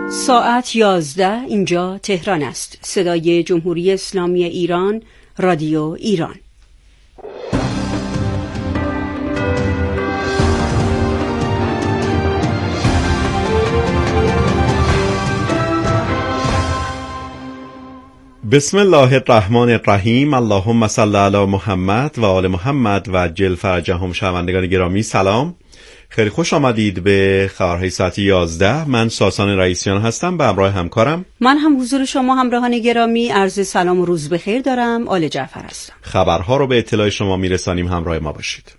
ساعت 11 اینجا تهران است. صدای جمهوری اسلامی ایران، رادیو ایران. بسم الله الرحمن الرحیم. اللهم صل علی محمد و آل محمد و عجل فرجهم. شنوندگان گرامی سلام، خیلی خوش آمدید به خبرهای ساعت 11. من ساسان رئیسیان هستم به همراه همکارم. من هم حضور شما همراهان گرامی عرض سلام و روز بخیر دارم. آل جعفر هستم. خبرها رو به اطلاع شما میرسانیم، همراه ما باشید.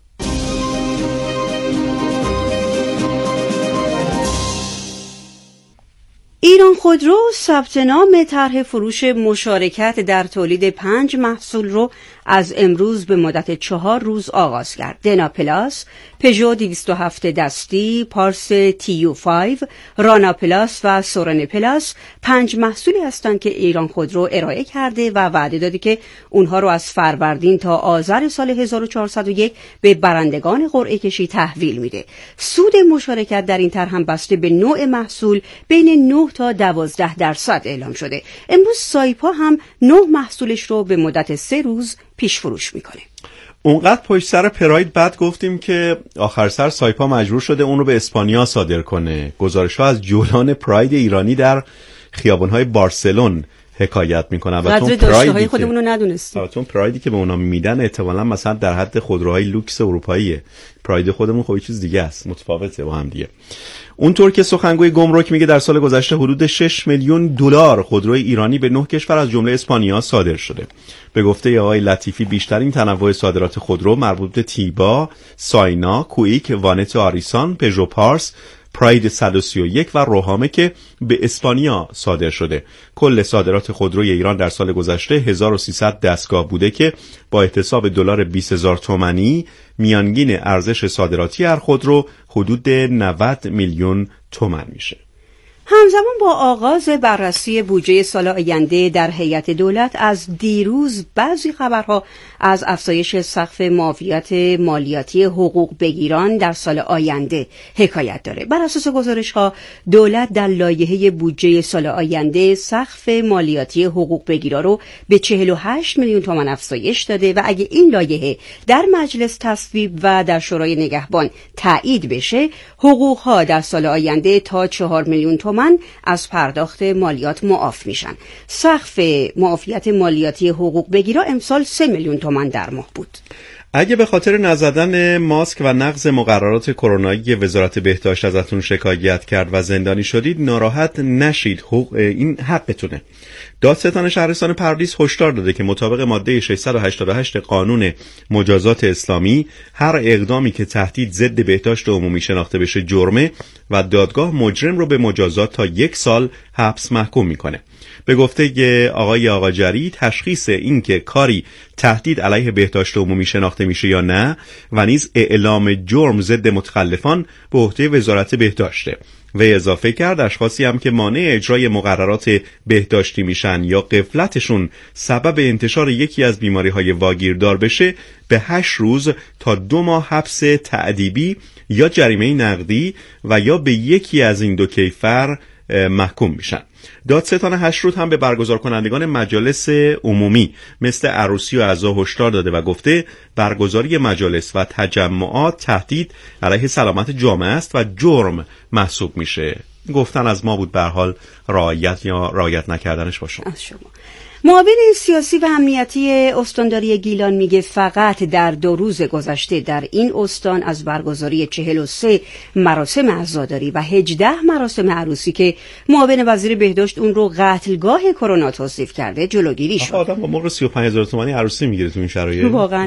ایران خودرو ثبت نام طرح فروش مشارکت در تولید 5 محصول رو از امروز به مدت 4 روز آغاز کرد. دنا پلاس، پژو 207 دستی، پارس تیو 5، رانا پلاس و سورن پلاس 5 محصولی هستند که ایران خودرو ارائه کرده و وعده داده که اونها رو از فروردین تا آذر سال 1401 به برندگان قرعه کشی تحویل میده. سود مشارکت در این طرح هم بسته به نوع محصول بین 9 تا 12% اعلام شده. امروز سایپا هم 9 محصولش رو به مدت 3 روز پیش فروش میکنه. اونقدر پشت سر پراید بعد گفتیم که آخر سر سایپا مجبور شده اون رو به اسپانیا صادر کنه. گزارش‌ها از جولان پراید ایرانی در خیابان‌های بارسلون حکایت میکنن و قدر داشته‌های خودمون رو ندونستیم. البته پرایدی که به اونا میدن احتمالاً مثلا در حد خودروهای لوکس اروپاییه. پراید خودمون خب یه چیز دیگه است، متفاوته با هم دیگه. اونطور که سخنگوی گمرک میگه در سال گذشته حدود 6 میلیون دلار خودروی ایرانی به 9 کشور از جمله اسپانیا صادر شده. به گفته آقای لطیفی بیشترین تنوع صادرات خودرو مربوط به تیبا، ساینا، کویک، وانت آریسان، پژو پارس، پراید 131 و روهامه که به اسپانیا صادر شده. کل صادرات خودروی ایران در سال گذشته 1300 دستگاه بوده که با احتساب دلار 20,000 تومانی میانگین ارزش صادراتی هر خودرو حدود 90 میلیون تومان میشه. همزمان با آغاز بررسی بودجه سال آینده در هیئت دولت، از دیروز بعضی خبرها از افزایش سقف معافیت مالیاتی حقوق بگیران در سال آینده حکایت داره. بر اساس گزارش‌ها دولت در لایحه بودجه سال آینده سقف مالیاتی حقوق بگیرا رو به 48 میلیون تومان افزایش داده و اگه این لایحه در مجلس تصویب و در شورای نگهبان تایید بشه، حقوق‌ها در سال آینده تا 4 میلیون تومان از پرداخت مالیات معاف میشن. سقف معافیت مالیاتی حقوق بگیرا امسال 3 میلیون تومان در ماه بود. اگه به خاطر نزدن ماسک و نقض مقررات کرونایی وزارت بهداشت ازتون شکایت کرد و زندانی شدید، ناراحت نشید، این حقتونه. دادستان شهرستان پردیس هشدار داده که مطابق ماده 688 قانون مجازات اسلامی هر اقدامی که تهدید ضد بهداشت عمومی شناخته بشه جرمه و دادگاه مجرم رو به مجازات تا 1 سال حبس محکوم میکنه. به گفته آقای آقاجری، تشخیص این که کاری تهدید علیه بهداشت عمومی شناخته میشه یا نه و نیز اعلام جرم ضد متخلفان به عهده وزارت بهداشته. و اضافه کرد اشخاصی هم که مانع اجرای مقررات بهداشتی میشن یا غفلتشون سبب انتشار یکی از بیماری‌های واگیردار بشه، به 8 روز تا 2 ماه حبس تأدیبی یا جریمه نقدی و یا به یکی از این 2 کیفر محکوم میشن. دادستان 8 روز هم به برگزار کنندگان مجالس عمومی مثل عروسی و عزا هشدار داده و گفته برگزاری مجالس و تجمعات تهدید علیه سلامت جامعه است و جرم محسوب میشه. گفتن از ما بود، به هر حال رعایت یا رعایت نکردنش باشه از شما. معاون سیاسی و امنیتی استانداری گیلان میگه فقط در 2 روز گذشته در این استان از برگزاری 43 مراسم عزاداری و 18 مراسم عروسی که معاون وزیر بهداشت اون رو قتلگاه کرونا توصیف کرده جلوگیری شد. آدم با مقر 35,000 تومانی عروسی میگیره تو این شرایط. واقعا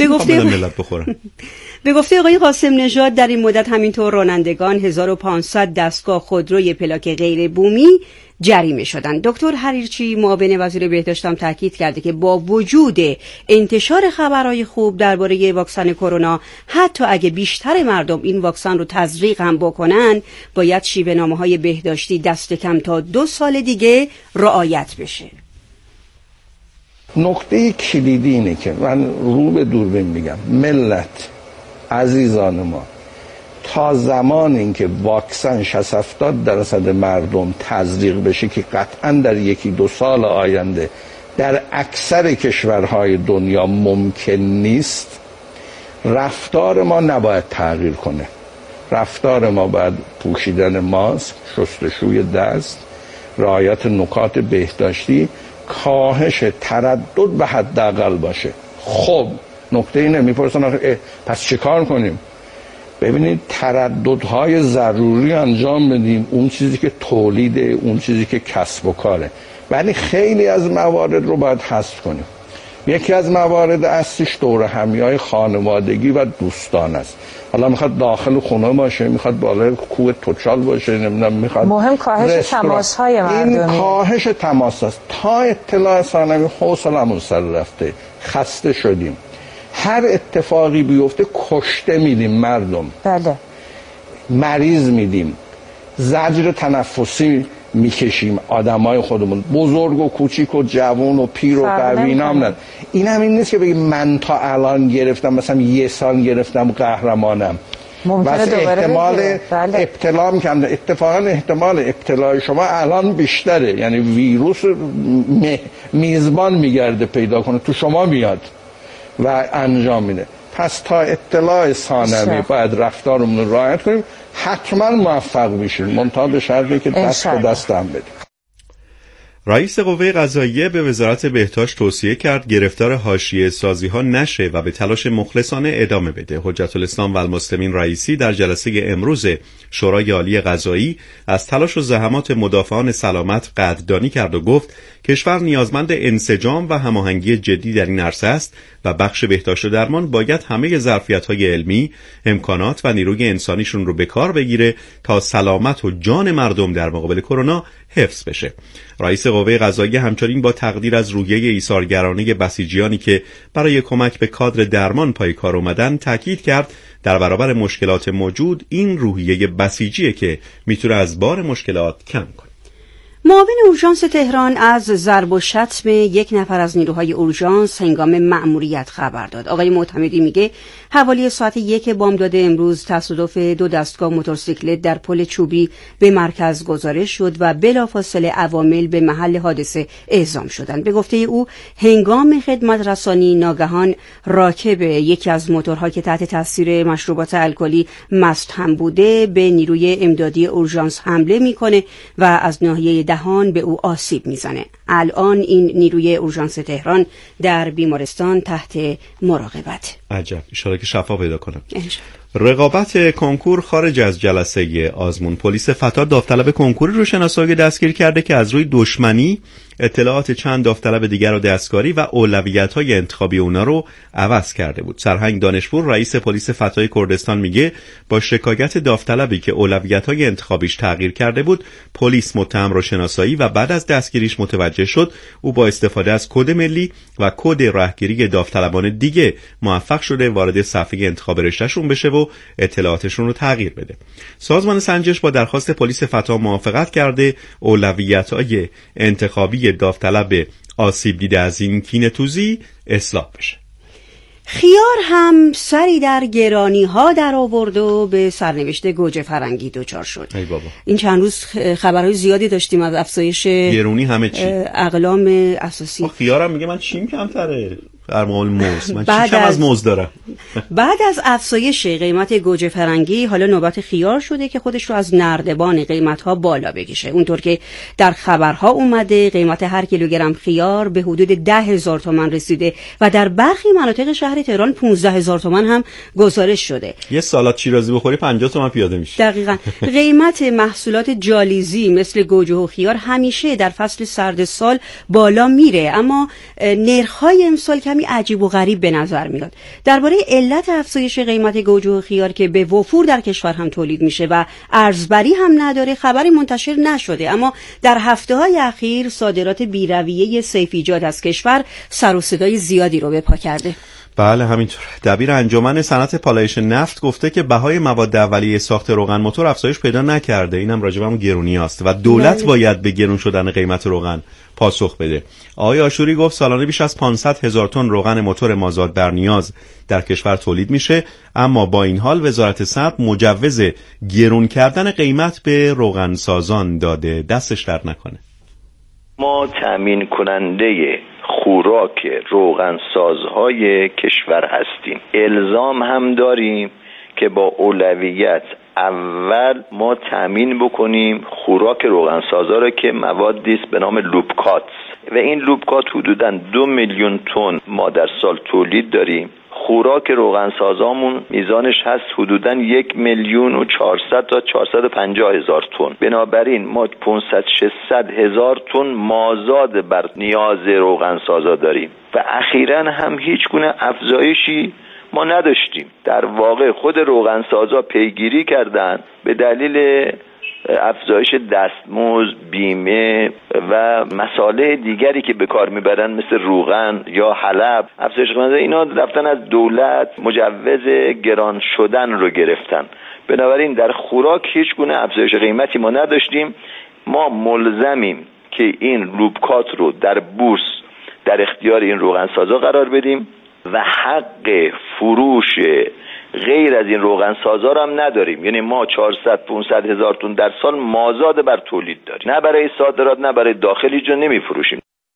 به گفته آقای قاسم نژاد در این مدت همینطور رانندگان 1500 دستگاه خودروی پلاک غیر بومی جریمه شدند. دکتر حریرچی معاون وزیر بهداشت هم تاکید کرده که با وجود انتشار خبرهای خوب درباره واکسن کرونا، حتی اگه بیشتر مردم این واکسن رو تزریق هم بکنن، باید شیوه‌نامه‌های بهداشتی دست کم تا 2 سال دیگه رعایت بشه. نقطه کلیدی اینه که من رو به دوربین میگم، ملت عزیزان ما، تا زمان اینکه واکسن 60-70% مردم تزریق بشه که قطعا در 1-2 سال آینده در اکثر کشورهای دنیا ممکن نیست، رفتار ما نباید تغییر کنه. رفتار ما باید پوشیدن ماسک، شستشوی دست، رعایت نکات بهداشتی، کاهش تردد به حداقل باشه. خب نکته اینه، میپرسن پس چیکار کنیم؟ ببینید ترددهای ضروری انجام بدیم، اون چیزی که تولیده، اون چیزی که کسب و کاره، ولی خیلی از موارد رو باید حذف کنیم. یکی از موارد اصلیش دور همیای خانوادگی و دوستان است. حالا میخواد داخل خونه باشه، میخواد بالای کوه توچال باشه، نمیدونم میخواد مهم کاهش تماس‌های مردمی. این کاهش تماس است. تا اطلاع ثانوی حوصله‌مون سر رفته، خسته شدیم. هر اتفاقی بیفته کشته میدیم مردم. بله. مریض میدیم، زجر تنفسی میکشیم آدمای خودمون، بزرگ و کوچیک و جوان و پیر و قوی نام. این هم این نیست که بگیم من تا الان گرفتم، مثلا 1 سال گرفتم قهرمانم. ممکنه احتمال ابتلا میکنم. اتفاقا احتمال ابتلای شما الان بیشتره، یعنی ویروس میزبان میگرده پیدا کنه تو شما میاد و انجام میده. پس تا اطلاع ثانوی باید رفتارمون رو رعایت کنیم، حتما موفق بشیم، منتها به شرطی که دست به دست هم بدیم. رئیس قوه قضاییه به وزارت بهداشت توصیه کرد گرفتار حاشیه سازی ها نشه و به تلاش مخلصانه ادامه بده. حجت الاسلام و المسلمین رئیسی در جلسه امروز شورای عالی قضایی از تلاش و زحمات مدافعان سلامت قدردانی کرد و گفت کشور نیازمند انسجام و هماهنگی جدی در این عرصه است و بخش بهداشت و درمان باید همه ظرفیت‌های علمی، امکانات و نیروی انسانیشون رو به کار بگیره تا سلامت و جان مردم در مقابل کرونا حفظ بشه. رئیس قوه قضاییه همچنین با تقدیر از روحیه ایثارگرانه بسیجیانی که برای کمک به کادر درمان پای کار اومدن تاکید کرد در برابر مشکلات موجود این روحیه بسیجیه که میتونه از بار مشکلات کم کنه. معاون اورژانس تهران از ضرب و شتم 1 نفر از نیروهای اورژانس هنگام مأموریت خبر داد. آقای معتمدی میگه حوالی ساعت 1 بامداد امروز تصادف 2 دستگاه موتورسیکلت در پل چوبی به مرکز گزارش شد و بلافاصله عوامل به محل حادثه اعزام شدند. به گفته او هنگام خدمت رسانی ناگهان راکب یکی از موتورها که تحت تاثیر مشروبات الکلی مست هم بوده به نیروی امدادی اورژانس حمله میکنه و از ناحیه دهان به او آسیب میزنه. الان این نیروی اورژانس تهران در بیمارستان تحت مراقبت. عجب، ان شاءالله که شفا پیدا کنه. رقابت کنکور خارج از جلسه آزمون. پلیس فتا داوطلب کنکوری رو شناسایی دستگیر کرده که از روی دشمنی اطلاعات چند داوطلب دیگر رو دستکاری و اولویت‌های انتخابی اونا رو عوض کرده بود. سرهنگ دانشپور رئیس پلیس فتای کردستان میگه با شکایت داوطلبی که اولویت‌های انتخابیش تغییر کرده بود، پلیس متهم رو شناسایی و بعد از دستگیریش متوجه شد او با استفاده از کد ملی و کد راهگیری داوطلبان دیگه موفق شده وارد صفحه انتخاب رشتهشون بشه و اطلاعاتشون رو تغییر بده. سازمان سنجش با درخواست پلیس فتا موافقت کرده اولویت‌های انتخابی داوطلب آسیب دیده از این کینه‌توزی اصلاح بشه. خیار هم سری در گرانی ها در آورد و به سرنوشت گوجه فرنگی دچار شد. ای بابا. این چند روز خبرهای زیادی داشتیم از افزایش گرونی همه چی، اقلام اساسی. خیارم میگه من چیم کمتره در مقابل موز، من چی کم از موز دارم. بعد از افزایش قیمت گوجه فرنگی حالا نوبت خیار شده که خودش رو از نردبان قیمت‌ها بالا بکشه. اونطور که در خبرها اومده قیمت هر کیلوگرم خیار به حدود 10,000 تومان رسیده و در برخی مناطق شهر تهران 15,000 تومان هم گزارش شده. یه سالاد شیرازی بخوری 50 تومان پیاده میشه. دقیقاً. قیمت محصولات جالیزی مثل گوجه و خیار همیشه در فصل سرد سال بالا میره، اما نرخ‌های امسال کمی عجیب و غریب به نظر میاد. درباره علت افزایش قیمت گوجه و خیار که به وفور در کشور هم تولید میشه و ارزبری هم نداره خبری منتشر نشده، اما در هفته‌های اخیر صادرات بی‌رویه سیفیجات از کشور سر و صدای زیادی رو به پا کرده. بله همینطور. دبیر انجمن صنعت پالایش نفت گفته که بهای مواد اولیه ساخت روغن موتور افزایش پیدا نکرده. اینم راجع به همون گرونی است و دولت باید به گرون شدن قیمت روغن پاسخ بده. آقای آشوری گفت سالانه بیش از 500,000 تن روغن موتور مازاد بر نیاز در کشور تولید میشه، اما با این حال وزارت صنعت مجوز گرون کردن قیمت به روغن سازان داده. دستش درد نکنه. ما تامین کننده خوراک روغن سازهای کشور هستیم. الزام هم داریم که با اولویت اول ما تامین بکنیم خوراک روغن سازها را که موادی است به نام لوبکات و این لوبکات حدوداً 2 میلیون تن ما در سال تولید داریم. خوراک روغن سازامون میزانش هست حدوداً 1,400,000 تا 450,000 تن. بنابراین ما 500-600,000 تن مازاد بر نیاز روغن سازا داریم و اخیراً هم هیچ گونه افزایشی ما نداشتیم. در واقع خود روغن سازا پیگیری کردن به دلیل افزایش دستمزد، بیمه و مسائل دیگری که به کار میبرن مثل روغن یا حلب، افزایش قیمت اینا رفتن از دولت مجوز گران شدن رو گرفتن. بنابراین در خوراک هیچ گونه افزایش قیمتی ما نداشتیم. ما ملزمیم که این لوبکات رو در بورس در اختیار این روغن سازا قرار بدیم و حق فروش غیر از این روغن سازا رو هم نداریم. یعنی ما 400-500 هزار تن در سال مازاد بر تولید داریم، نه برای صادرات نه برای داخل هیچ جا نمیفروشیم.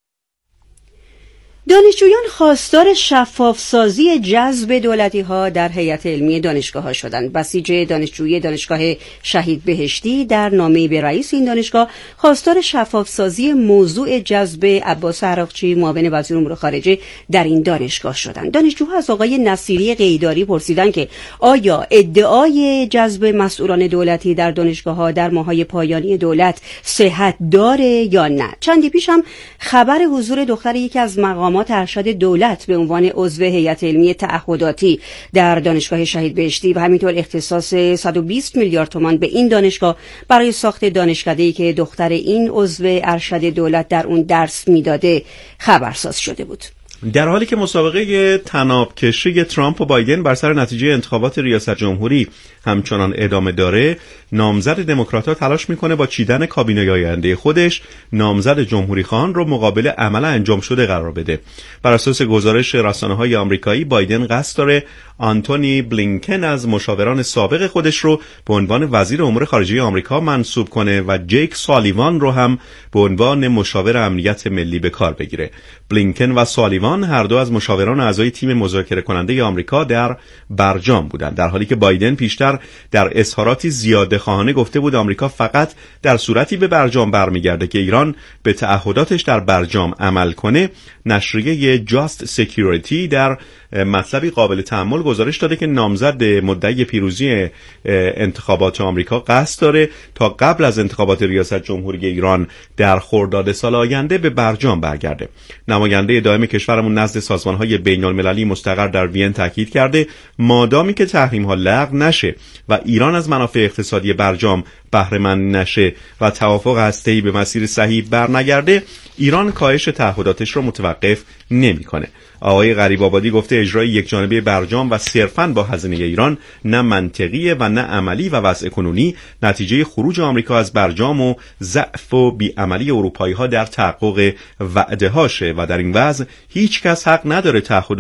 دانشجویان خواستار شفاف سازی جذب دولتی ها در هیئت علمی دانشگاه ها شدند. بسیج دانشجویی دانشگاه شهید بهشتی در نامه‌ای به رئیس این دانشگاه خواستار شفاف سازی موضوع جذب عباس عراقچی معاون وزیر امور خارجه در این دانشگاه شدند. دانشجوها از آقای نصیری قیداری پرسیدند که آیا ادعای جذب مسئولان دولتی در دانشگاه ها در ماه‌های پایانی دولت صحت داره یا نه. چندی پیش هم خبر حضور دختر یکی از مقامات ارشد دولت به عنوان عضو هیئت علمی تعهداتی در دانشگاه شهید بهشتی و همینطور اختصاص 120 میلیارد تومان به این دانشگاه برای ساخت دانشکده‌ای که دختر این عضو ارشد دولت در اون درس میداده خبرساز شده بود. در حالی که مسابقه طناب کشی ترامپ و بایدن بر سر نتیجه انتخابات ریاست جمهوری همچنان ادامه داره، نامزد دموکرات‌ها تلاش میکنه با چیدن کابینه آینده خودش نامزد جمهوری خواهان رو مقابل عمل انجام شده قرار بده. بر اساس گزارش رسانه‌های آمریکایی، بایدن قصد داره آنتونی بلینکن از مشاوران سابق خودش رو به عنوان وزیر امور خارجه آمریکا منصوب کنه و جیک سالیوان رو هم به عنوان مشاور امنیت ملی به کار بگیره. بلینکن و سالیوان هر دو از مشاوران اعضای تیم مذاکره کننده آمریکا در برجام بودند، در حالی که بایدن پیشتر در اظهاراتی زیاده خواهانه گفته بود آمریکا فقط در صورتی به برجام برمیگرده که ایران به تعهداتش در برجام عمل کنه. نشریه جاست سکیوریتی در مطلبی قابل تأمل گزارش داده که نامزد مدعی پیروزی انتخابات آمریکا قصد داره تا قبل از انتخابات ریاست جمهوری ایران در خرداد سال آینده به برجام برگرده. نماینده دائم کشورمون نزد سازمان‌های بین‌المللی مستقر در وین تاکید کرده مادامی که تحریم‌ها لغو نشه و ایران از منافع اقتصادی برجام بهره مند نشه و توافق هسته‌ای به مسیر صحیح برنگرده، ایران کاهش تعهداتش رو متوقف نمی‌کنه. آقای غریب‌آبادی گفته اجرای یکجانبه برجام و صرفاً با هزینه ایران نه منطقیه و نه عملی و وضع کنونی نتیجه خروج آمریکا از برجام و ضعف و بیعملی اروپایی‌ها در تحقق وعده‌هاشه و در این وضع هیچ کس حق نداره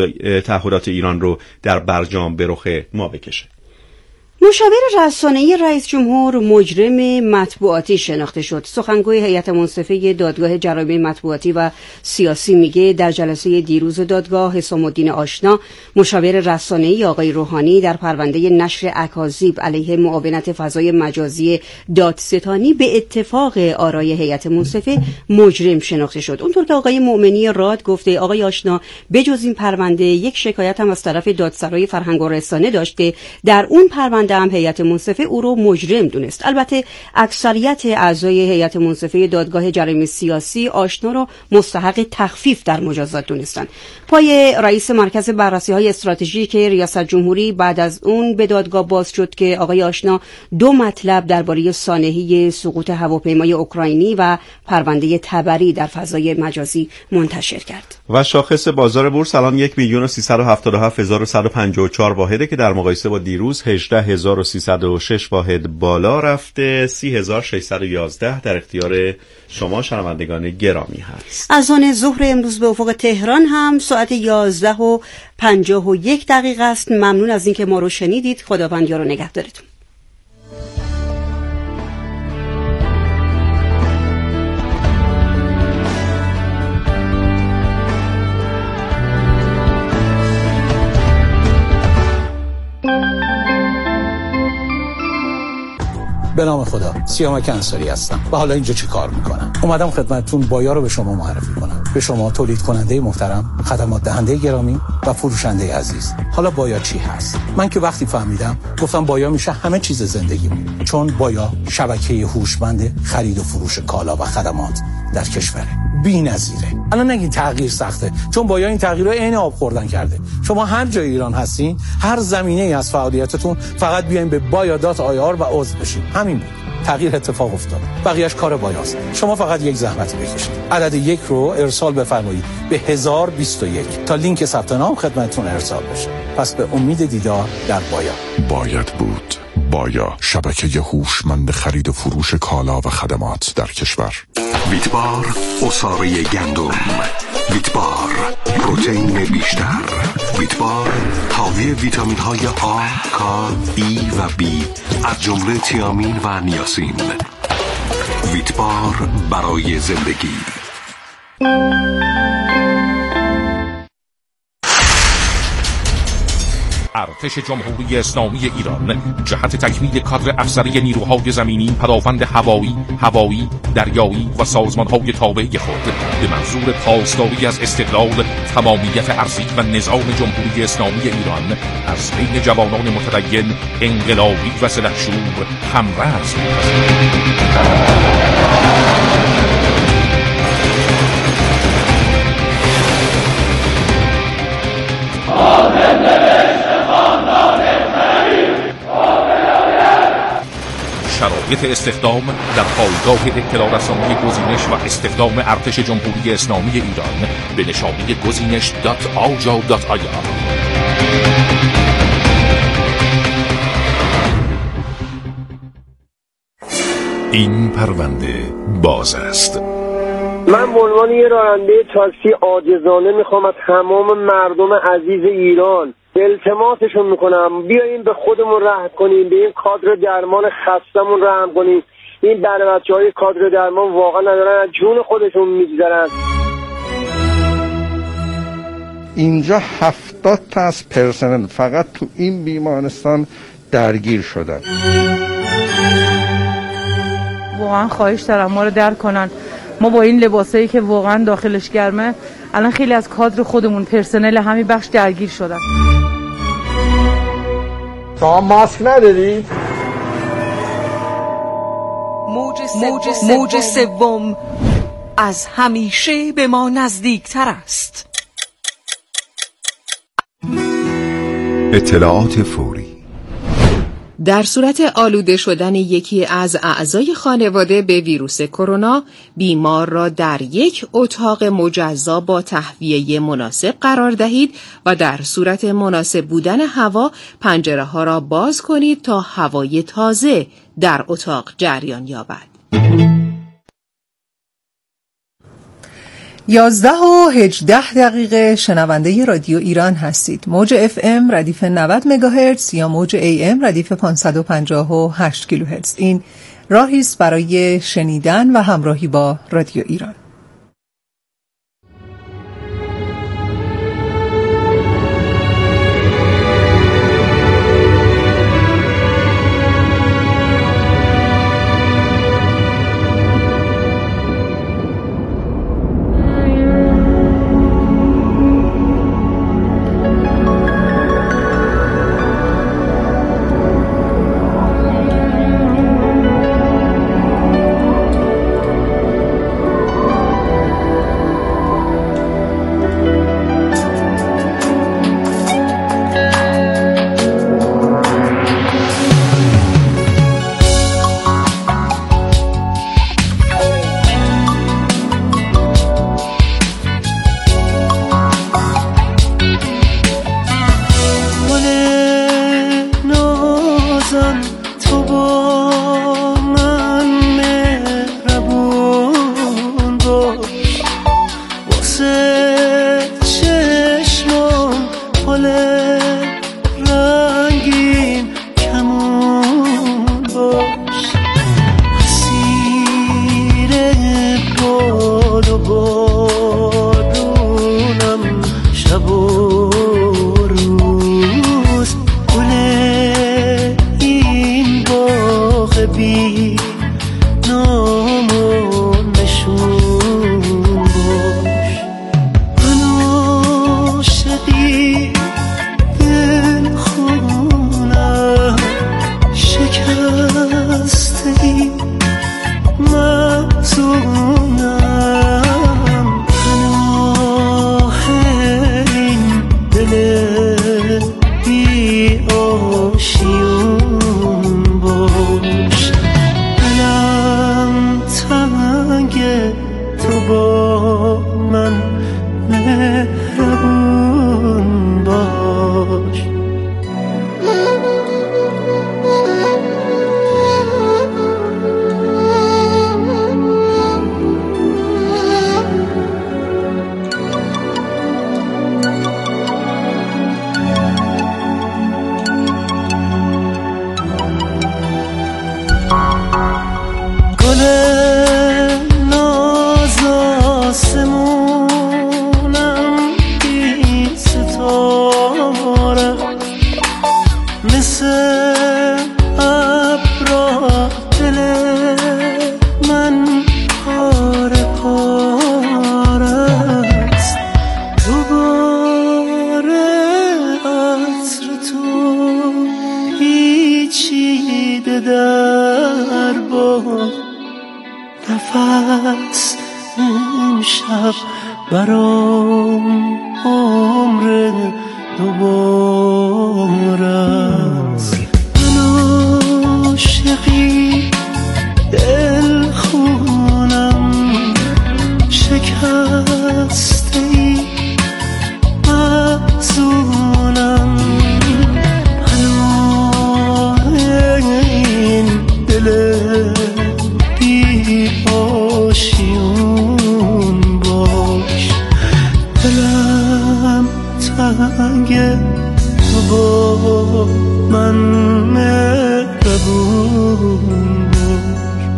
تعهدات ایران رو در برجام به رخ ما بکشه. مشاور رسانه‌ای رئیس جمهور مجرم مطبوعاتی شناخته شد. سخنگوی هیئت منصفه دادگاه جرایم مطبوعاتی و سیاسی میگه در جلسه دیروز دادگاه حسام الدین آشنا مشاور رسانه‌ای آقای روحانی در پرونده نشر اکاذیب علیه معاونت فضای مجازی دادستانی به اتفاق آرای هیئت منصفه مجرم شناخته شد. اونطور که آقای مؤمنی راد گفته آقای آشنا بجز این پرونده یک شکایت هم از طرف دادسرای فرهنگ و رسانه داشته. در اون پرونده نماینده هم هیئت منصفه او رو مجرم دونست. البته اکثریت اعضای هیئت منصفه دادگاه جرایم سیاسی آشنا رو مستحق تخفیف در مجازات دونستن. پای رئیس مرکز بررسی‌های استراتژیک ریاست جمهوری بعد از اون به دادگاه باز شد که آقای آشنا 2 مطلب درباره سانحه سقوط هواپیمای اوکراینی و پرونده تبری در فضای مجازی منتشر کرد. و شاخص بازار بورس الان 1,377,154 واحده که در مقایسه با دیروز 18,306 واحد بالا رفته. 30,611 در اختیار شما شنوندگان گرامی هست. از آن ظهر امروز به افق تهران هم ساعت 11:51 است. ممنون از اینکه ما رو شنیدید. خداوند یار و نگهدارتون. به نام خدا، سیامک انصاری هستم و حالا اینجا چی کار میکنم؟ اومدم خدمتتون بایا رو به شما معرفی کنم. به شما تولید کننده محترم، خدمات دهنده گرامی و فروشنده عزیز. حالا بایا چی هست؟ من که وقتی فهمیدم گفتم بایا میشه همه چیز زندگیمون، چون بایا شبکه هوشمند خرید و فروش کالا و خدمات در کشوره. بی‌نظیره. الان نگین تغییر سخته، چون بایا این تغییرها عین آب خوردن کرده. شما هر جای ایران هستین، هر زمینه‌ای از فعالیتتون، فقط بیاین به baya.ir و عضو بشین. همین بود. تغییر اتفاق افتاد. بقیه‌اش کار بایاست. شما فقط یک زحمت بکشید. عدد 1 رو ارسال بفرمایید به 1021 تا لینک ثبت نام خدمتتون ارسال بشه. پس به امید دیدار در بایا. باید بود. بایا، شبکه هوشمند خرید و فروش کالا و خدمات در کشور. ویتبار عصاره گندم، ویتبار پروتئین بیشتر، ویتبار حاوی ویتامین های آ، کا، ای و بی از جمله تیامین و نیاسین. ویتبار برای زندگی. ارتش جمهوری اسلامی ایران جهت تکمیل کادر افسری نیروهای زمینی، پدافند هوایی، دریایی و سازمانهای تابع خود به منظور پاسداری از استقلال، تمامیت ارضی و نظام جمهوری اسلامی ایران از بین جوانان متدین، انقلابی و سلحشور همرز شرایط استخدام در پایگاه اطلاع رسانی گزینش و استخدام ارتش جمهوری اسلامی ایران به نشانی گزینش.aja.ir. این پرونده باز است. من به عنوان یه راننده تاکسی عاجزانه میخوام از تمام مردم عزیز ایران التماسشون میکنم بیاییم به خودمون رحم کنیم، به این کادر درمان خستمون رحم کنیم. این بچه‌های کادر درمان واقعا ندارن، از جون خودشون میگذرن. اینجا 70 تا از پرسنل فقط تو این بیمارستان درگیر شدن. واقعا خواهش دارم ما رو درک کنن. ما با این لباسایی که واقعا داخلش گرمه، الان خیلی از کادر خودمون پرسنل همین بخش درگیر شدن. شما ماسک ندارید؟ موج سوم از همیشه به ما نزدیکتر است. اطلاعات فوری. در صورت آلوده شدن یکی از اعضای خانواده به ویروس کرونا، بیمار را در یک اتاق مجزا با تهویه مناسب قرار دهید و در صورت مناسب بودن هوا پنجره‌ها را باز کنید تا هوای تازه در اتاق جریان یابد. 11:18 شنونده رادیو ایران هستید. موج FM ردیف 90 مگاهرتز یا موج AM ردیف 558 کیلوهرتز. این راهی است برای شنیدن و همراهی با رادیو ایران. بارونم شب و روز، گل این باغ بی نام و نشون باش. من عاشقی دل خونم شکستی مفتونم، پناه این دل بی آشیون باش. دلم تنگ تو با من مهربون باش. گل ناز آسمونم بی ستاره، مثل ابرا دل من پاره پاره است. دوباره عطر تو پیچیده در باد، نفس امشب برام عمر دوباره است. من عاشقی دل خونم شکسته ای مفتونم، پناه این دل بی آشیون باش. دلم تنگ تو با من مهربون باش.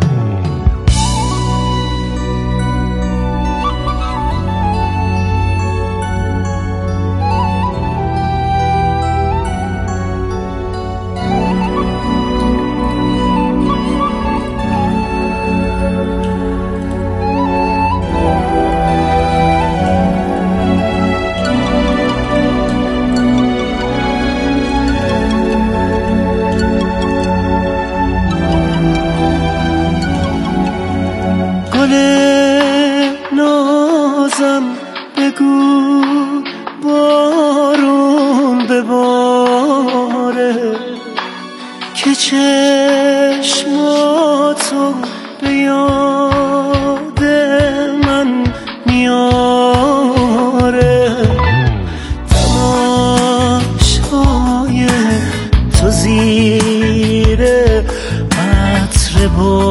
گل نازم بگو بارون بباره، که چشماتو به یاد من میاره. تماشای تو زیر عطر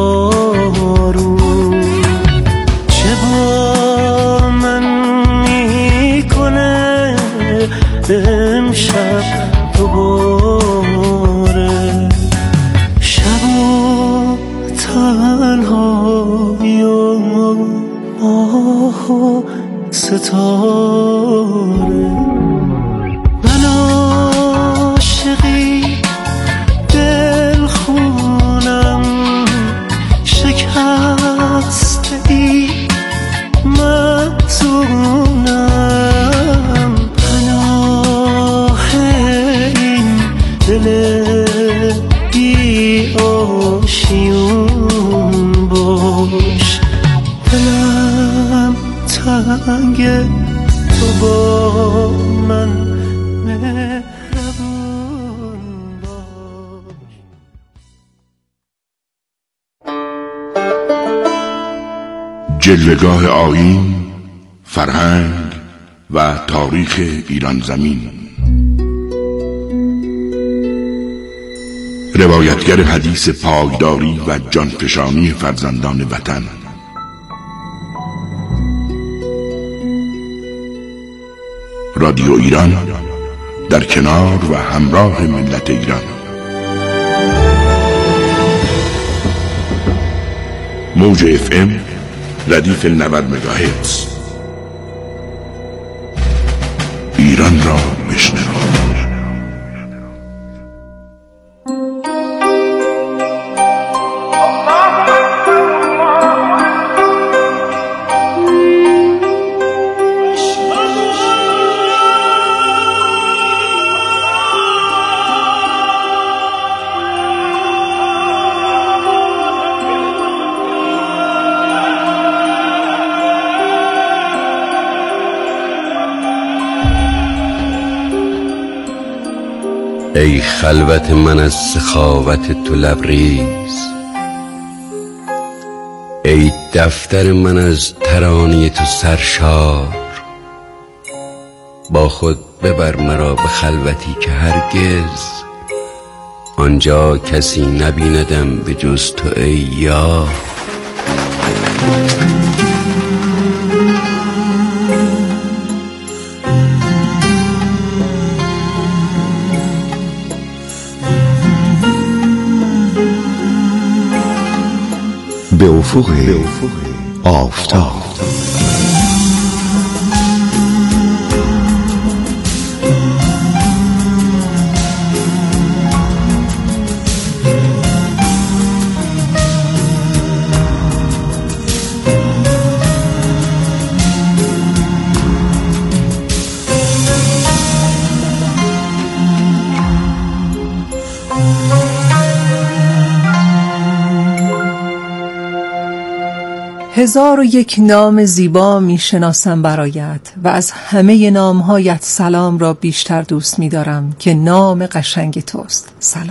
بارون چه با من میکنه امشب دوباره. شب و تنهایی و ماه و ستاره، من عاشقی دل خونم شکسته ای مفتونم، پناه این دل بی آشیون باش. دلم تنگ تو با من مهربون باش. جلوه‌گاه آیین، فرهنگ و تاریخ ایران زمین. روایتگر حدیث پایداری و جانفشانی فرزندان وطن. رادیو ایران در کنار و همراه ملت ایران. موج FM ردیف 90 مگاهرتز. ایران را بشنو. ای خلوت من از سخاوت تو لبریز، ای دفتر من از ترانه تو سرشار. با خود ببر مرا به خلوتی که هرگز آنجا کسی نبیندم به جز تو ای یار. به افق آفتاب. هزار و یک نام زیبا می شناسم برایت و از همه نامهایت سلام را بیشتر دوست می دارم که نام قشنگ توست. سلام.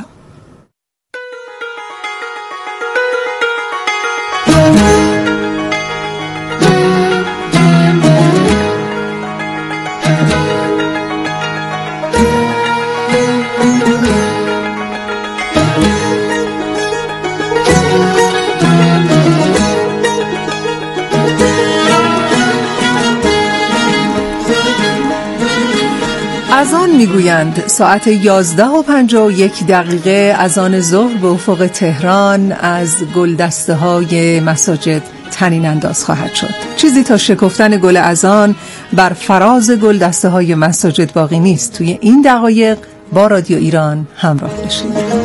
از آن میگویند ساعت 11:51 از آن ظهر به افق تهران از گلدسته های مساجد طنین انداز خواهد شد. چیزی تا شکفتن گل اذان بر فراز گلدسته های مساجد باقی نیست. توی این دقایق با رادیو ایران همراه بشید.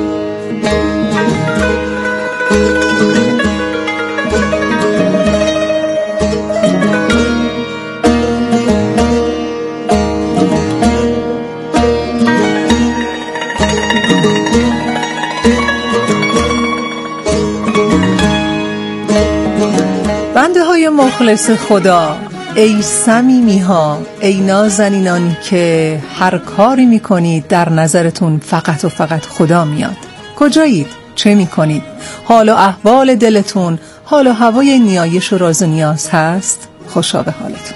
بنده های مخلص خدا، ای صمیمی ها، ای نازنینانی که هر کاری میکنید در نظرتون فقط و فقط خدا میاد. کجایید؟ چه میکنید؟ حال و احوال دلتون، حال و هوای نیایش و راز و نیاز هست؟ خوشا به حالتون.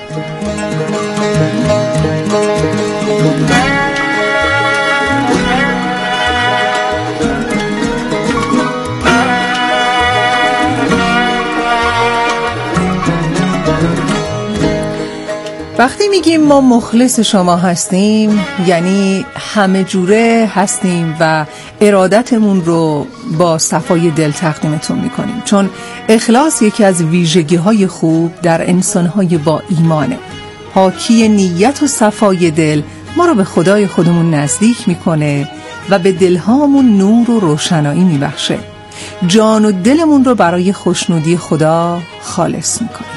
وقتی میگیم ما مخلص شما هستیم یعنی همه جوره هستیم و ارادتمون رو با صفای دل تقدیمتون میکنیم، چون اخلاص یکی از ویژگی‌های خوب در انسان‌های با ایمانه. پاکی نیت و صفای دل ما رو به خدای خودمون نزدیک میکنه و به دلهامون نور و روشنایی میبخشه. جان و دلمون رو برای خوشنودی خدا خالص میکنه.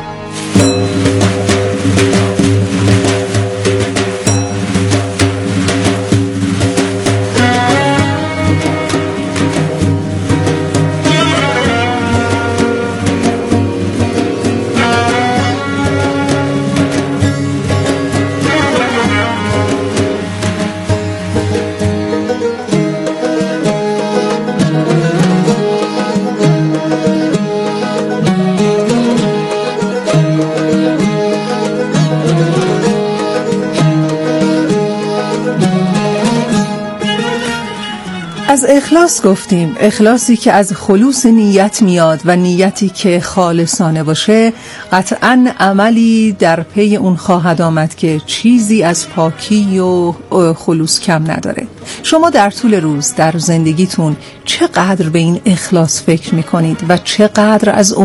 از اخلاص گفتیم، اخلاصی که از خلوص نیت میاد و نیتی که خالصانه باشه قطعاً عملی در پی اون خواهد آمد که چیزی از پاکی و خلوص کم نداره. شما در طول روز در زندگیتون چقدر به این اخلاص فکر میکنید و چقدر از